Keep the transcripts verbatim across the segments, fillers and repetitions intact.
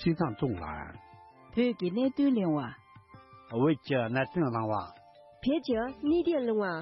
西藏纵览。 推给那对人哇， 我叫那对人哇， 别叫你的人哇。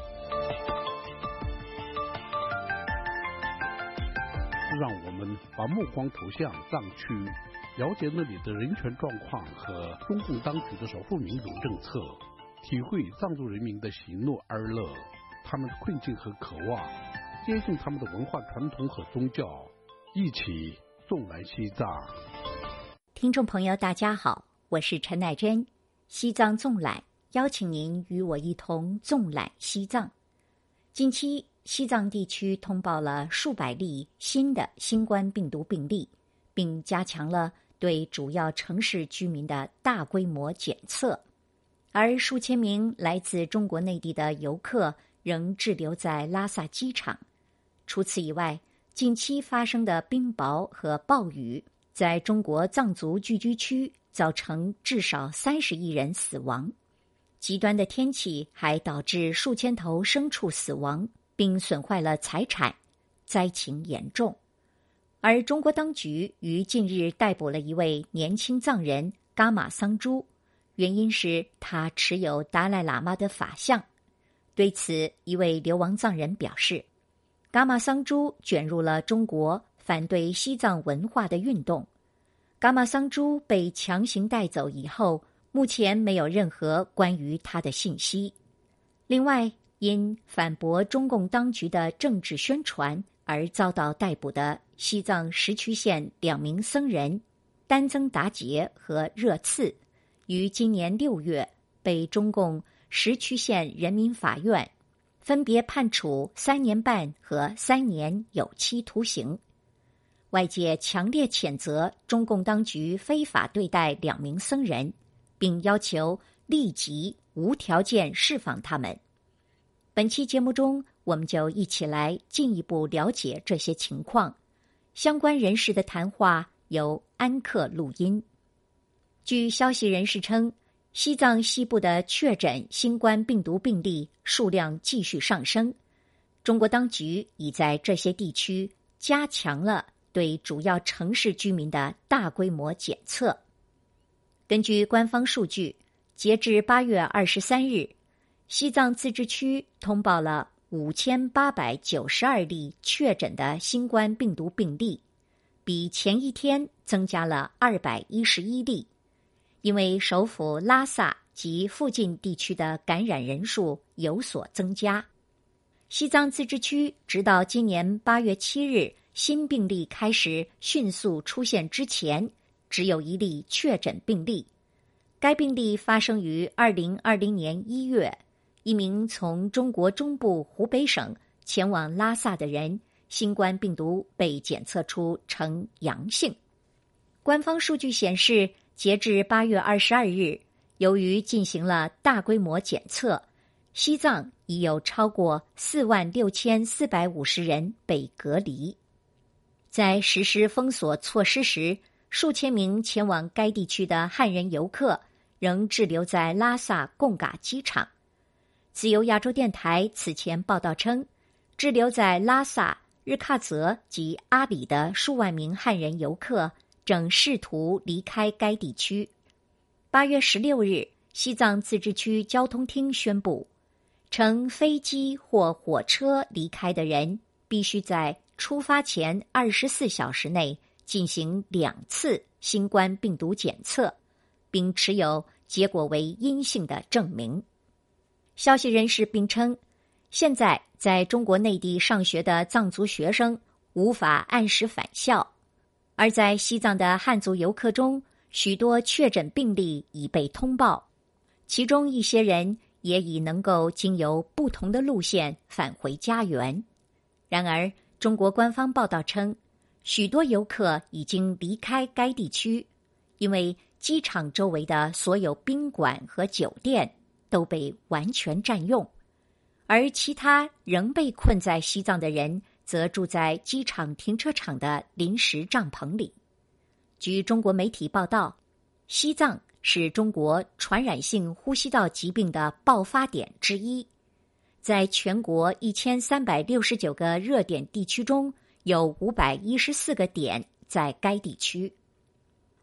让我们把目光投向藏区，了解那里的人权状况和中共当局的少数民族政策，体会藏族人民的喜怒哀乐，他们的困境和渴望，接近他们的文化传统和宗教，一起纵览西藏。 听众朋友大家好，我是陈乃真，西藏纵览邀请您与我一同纵览西藏。近期西藏地区通报了数百例新的新冠病毒病例，并加强了对主要城市居民的大规模检测，而数千名来自中国内地的游客仍滞留在拉萨机场。除此以外，近期发生的冰雹和暴雨在中国藏族聚居区造成至少三十亿人死亡，极端的天气还导致数千头牲畜死亡，并损坏了财产，灾情严重。而中国当局于近日逮捕了一位年轻藏人噶玛桑珠，原因是他持有达赖喇嘛的法相。对此，一位流亡藏人表示，噶玛桑珠卷入了中国反对西藏文化的运动。噶玛桑珠被强行带走以后，目前没有任何关于他的信息。另外，因反驳中共当局的政治宣传而遭到逮捕的西藏石渠县两名僧人丹增达杰和热次，于今年六月被中共石渠县人民法院分别判处三年半和三年有期徒刑。外界强烈谴责中共当局非法对待两名僧人，并要求立即无条件释放他们。本期节目中，我们就一起来进一步了解这些情况。相关人士的谈话由安克录音。据消息人士称，西藏西部的确诊新冠病毒病例数量继续上升，中国当局已在这些地区加强了对主要城市居民的大规模检测。根据官方数据，截至八月二十三日，西藏自治区通报了五千八百九十二例确诊的新冠病毒病例，比前一天增加了二百一十一例。因为首府拉萨及附近地区的感染人数有所增加，西藏自治区直到今年八月七日新病例开始迅速出现之前，只有一例确诊病例。该病例发生于二零二零年一月，一名从中国中部湖北省前往拉萨的人，新冠病毒被检测出呈阳性。官方数据显示，截至八月二十二日，由于进行了大规模检测，西藏已有超过四万六千四百五十人被隔离。在实施封锁措施时，数千名前往该地区的汉人游客仍滞留在拉萨贡嘎机场。自由亚洲电台此前报道称，滞留在拉萨、日喀则及阿里的数万名汉人游客正试图离开该地区。八月十六日，西藏自治区交通厅宣布，乘飞机或火车离开的人必须在出发前二十四小时内进行两次新冠病毒检测，并持有结果为阴性的证明。消息人士并称，现在在中国内地上学的藏族学生无法按时返校，而在西藏的汉族游客中，许多确诊病例已被通报，其中一些人也已能够经由不同的路线返回家园。然而，中国官方报道称，许多游客已经离开该地区，因为机场周围的所有宾馆和酒店都被完全占用，而其他仍被困在西藏的人则住在机场停车场的临时帐篷里。据中国媒体报道，西藏是中国传染性呼吸道疾病的爆发点之一，在全国一千三百六十九个热点地区中，有五百一十四个点在该地区。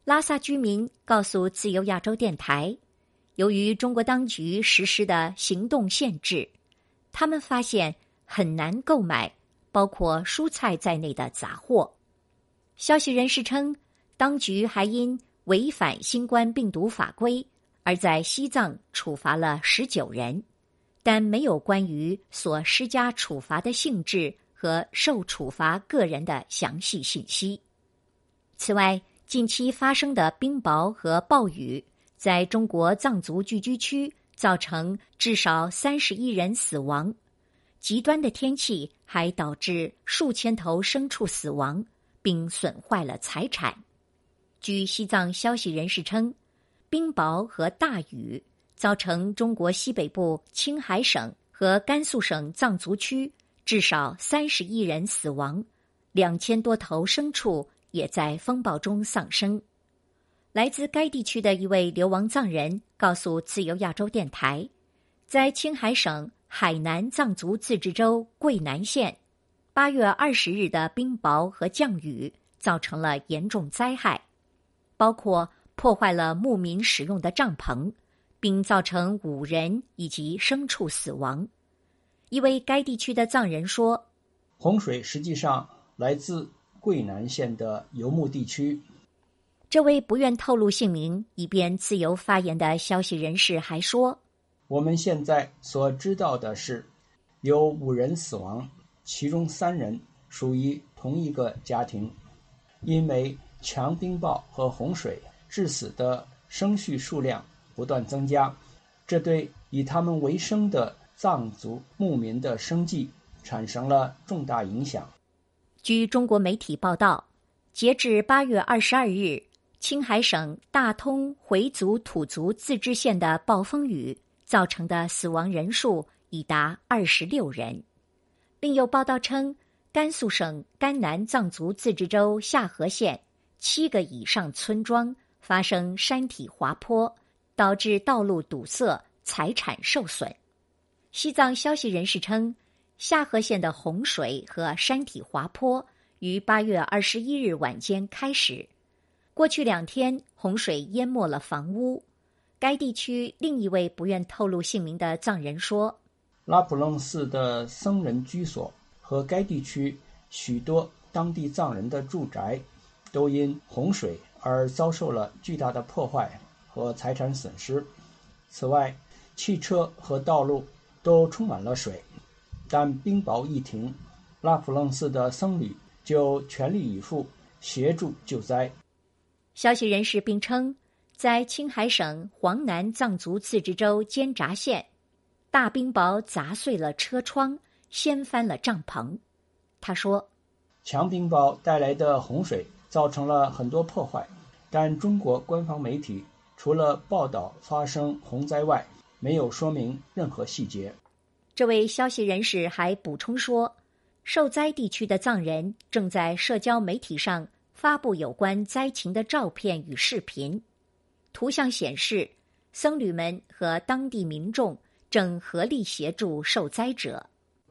拉萨居民告诉自由亚洲电台，由于中国当局实施的行动限制，他们发现很难购买包括蔬菜在内的杂货。消息人士称，当局还因违反新冠病毒法规而在西藏处罚了十九人，但没有关于所施加处罚的性质和受处罚个人的详细信息。此外，近期发生的冰雹和暴雨在中国藏族聚居区造成至少三十一人死亡，极端的天气还导致数千头牲畜死亡，并损坏了财产。据西藏消息人士称，冰雹和大雨造成中国西北部青海省和甘肃省藏族区至少三十一人死亡，两千多头牲畜也在风暴中丧生。来自该地区的一位流亡藏人告诉自由亚洲电台，在青海省海南藏族自治州桂南县，八月二十日的冰雹和降雨造成了严重灾害，包括破坏了牧民使用的帐篷，并造成五人以及牲畜死亡。一位该地区的藏人说， 洪水实际上来自桂南县的游牧地区。 这位不愿透露姓名以便自由发言的消息人士还说， 我们现在所知道的是，有五人死亡，其中三人属于同一个家庭。因为强冰雹和洪水致死的牲畜数量不断增加，这对以他们为生的藏族牧民的生计产生了重大影响。 据中国媒体报道，截至八月二十二日，青海省大通回族土族自治县的暴风雨造成的死亡人数已达二十六人。另有报道称，甘肃省甘南藏族自治州夏河县七个以上村庄发生山体滑坡，导致道路堵塞，财产受损。西藏消息人士称，夏河县的洪水和山体滑坡于八月二十一日晚间开始，过去两天洪水淹没了房屋。该地区另一位不愿透露姓名的藏人说， 拉卜楞寺的僧人居所和该地区许多当地藏人的住宅都因洪水而遭受了巨大的破坏和财产损失。此外，汽车和道路都充满了水，但冰雹一停，拉卜楞寺的僧侣就全力以赴协助救灾。 消息人士并称，在青海省黄南藏族自治州坚札县，大冰雹砸碎了车窗，掀翻了帐篷。他说， 强冰雹带来的洪水造成了很多破坏，但中国官方媒体除了报道发生洪灾外，没有说明任何细节。 这位消息人士还补充说，受灾地区的藏人正在社交媒体上发布有关灾情的照片与视频，图像显示僧侣们和当地民众正合力协助受灾者。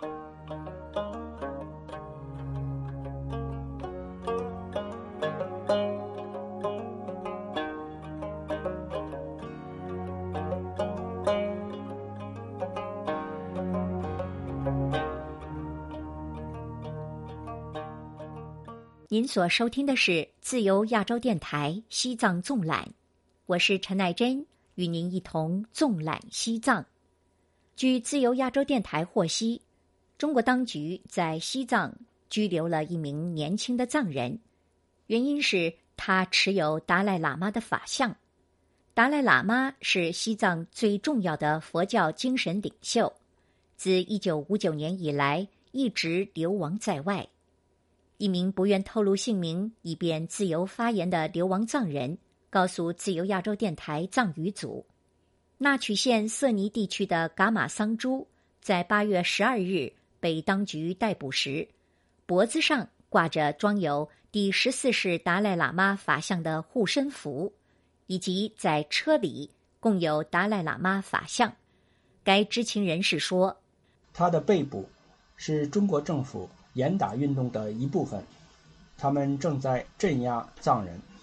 您所收听的是自由亚洲电台西藏纵览，我是陈乃真，与您一同纵览西藏。据自由亚洲电台获悉，中国当局在西藏拘留了一名年轻的藏人，原因是他持有达赖喇嘛的法相。达赖喇嘛是西藏最重要的佛教精神领袖，自一九五九年以来一直流亡在外。一名不愿透露姓名以便自由发言的流亡藏人告诉自由亚洲电台藏语组，纳曲县色尼地区的噶玛桑珠在八月十二日被当局逮捕时，脖子上挂着装有第十四世达赖喇嘛法相的护身符，以及在车里共有达赖喇嘛法相。该知情人士说， 他的被捕是中国政府严打运动的一部分，他们正在镇压藏人。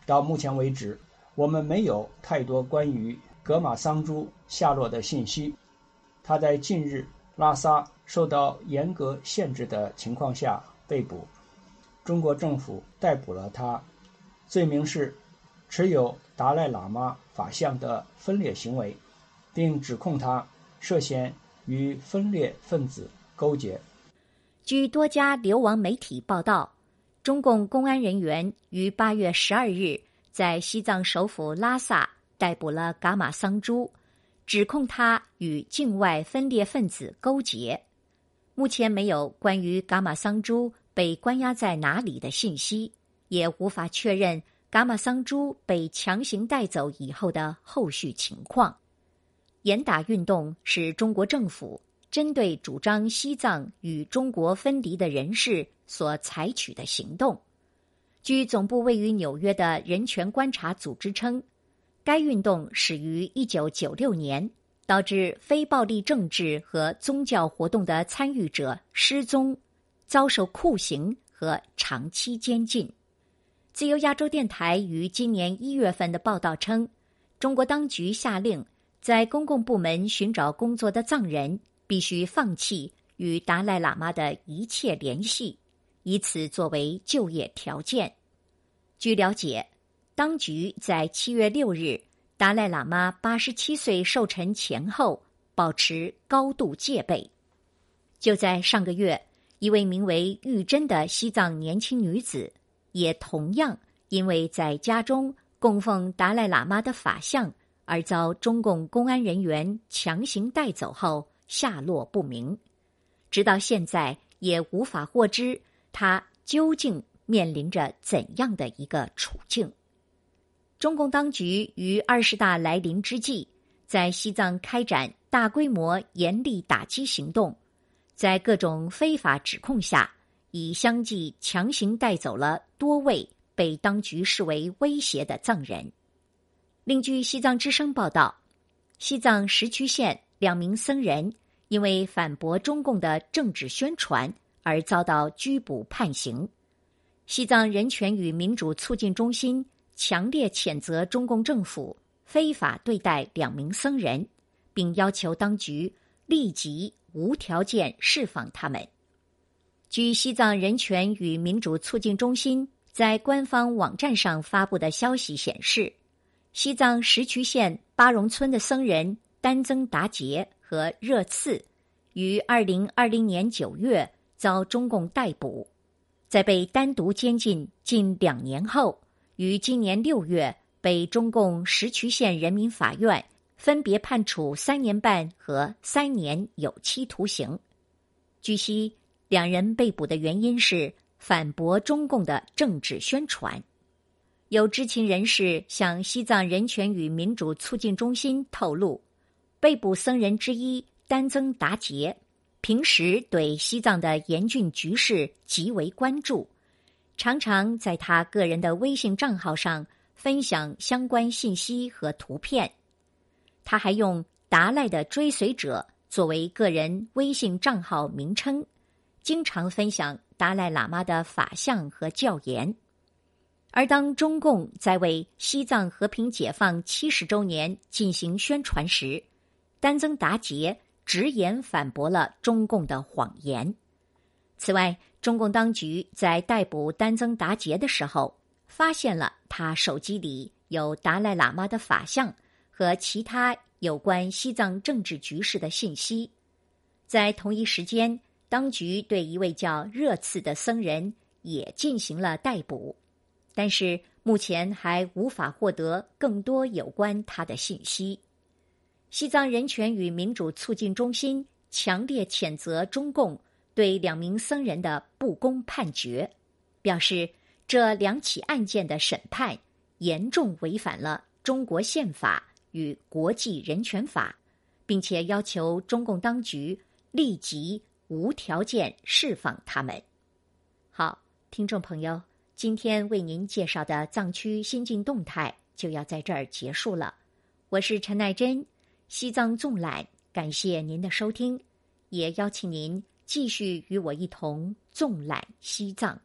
到目前为止，我们没有太多关于噶玛桑珠下落的信息。他在近日拉萨受到严格限制的情况下被捕，中国政府逮捕了他，罪名是持有达赖喇嘛法相的分裂行为，并指控他涉嫌与分裂分子勾结。 据多家流亡媒体报道，中共公安人员于八月十二日在西藏首府拉萨逮捕了噶玛桑珠，指控他与境外分裂分子勾结。目前没有关于噶玛桑珠被关押在哪里的信息，也无法确认噶玛桑珠被强行带走以后的后续情况。严打运动是中国政府针对主张西藏与中国分离的人士所采取的行动。据总部位于纽约的人权观察组织称，该运动始于一九九六年，导致非暴力政治和宗教活动的参与者失踪、遭受酷刑和长期监禁。自由亚洲电台于今年一月份的报道称，中国当局下令在公共部门寻找工作的藏人必须放弃与达赖喇嘛的一切联系，以此作为就业条件。据了解，当局在七月六日达赖喇嘛八十七岁寿辰前后保持高度戒备。就在上个月，一位名为玉珍的西藏年轻女子也同样因为在家中供奉达赖喇嘛的法相而遭中共公安人员强行带走后下落不明，直到现在也无法获知她究竟面临着怎样的一个处境。中共当局于二十大来临之际，在西藏开展大规模严厉打击行动，在各种非法指控下，已相继强行带走了多位被当局视为威胁的藏人。另据西藏之声报道，西藏石渠县两名僧人因为反驳中共的政治宣传而遭到拘捕判刑。西藏人权与民主促进中心强烈谴责中共政府非法对待两名僧人，并要求当局立即无条件释放他们。据西藏人权与民主促进中心在官方网站上发布的消息显示，西藏石渠县巴荣村的僧人丹增达杰和热次于二零二零年九月遭中共逮捕，在被单独监禁近两年后，于今年六月被中共石渠县人民法院分别判处三年半和三年有期徒刑。据悉，两人被捕的原因是反驳中共的政治宣传。有知情人士向西藏人权与民主促进中心透露，被捕僧人之一丹增达杰平时对西藏的严峻局势极为关注，常常在他个人的微信账号上分享相关信息和图片。他还用达赖的追随者作为个人微信账号名称，经常分享达赖喇嘛的法相和教言。而当中共在为西藏和平解放七十周年进行宣传时，丹增达杰直言反驳了中共的谎言。此外，中共当局在逮捕丹增达杰的时候，发现了他手机里有达赖喇嘛的法相和其他有关西藏政治局势的信息。在同一时间，当局对一位叫热次的僧人也进行了逮捕，但是目前还无法获得更多有关他的信息。西藏人权与民主促进中心强烈谴责中共对两名僧人的不公判决，表示这两起案件的审判严重违反了中国宪法与国际人权法，并且要求中共当局立即无条件释放他们。好，听众朋友，今天为您介绍的藏区新近动态就要在这儿结束了。我是陈乃真，西藏纵览，感谢您的收听，也邀请您继续与我一同纵览西藏。